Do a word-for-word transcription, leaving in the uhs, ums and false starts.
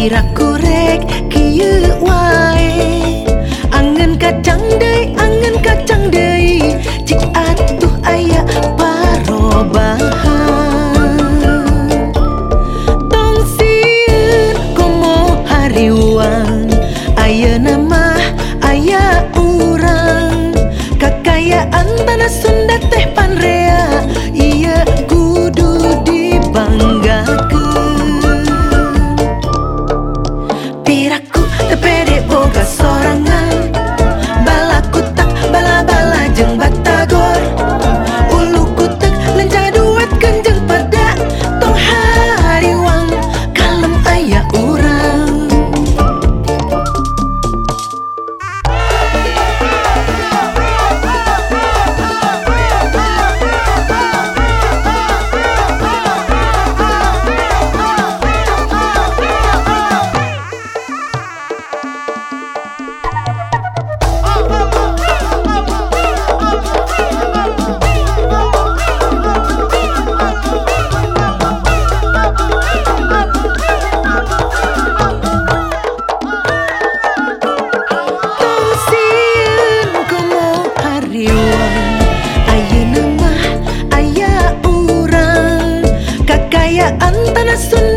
Piraku rek kieu wae, angen kacang deui, angen kacang deui, cik atuh aya parobahan. Tong sieun komo hariwang, ayeuna mah aya urang, kakayaan tanah Sunda teh panrea, ieu kudu dibanggakeun. Piraku teu pede boga sorangan, balaku tak bala-bala jeung batagor, uluku teu lencah duetkeun jeung perda, tong hariwang kalem aya urang. Ayeuna mah aya urang, kakayaan tanah Sunda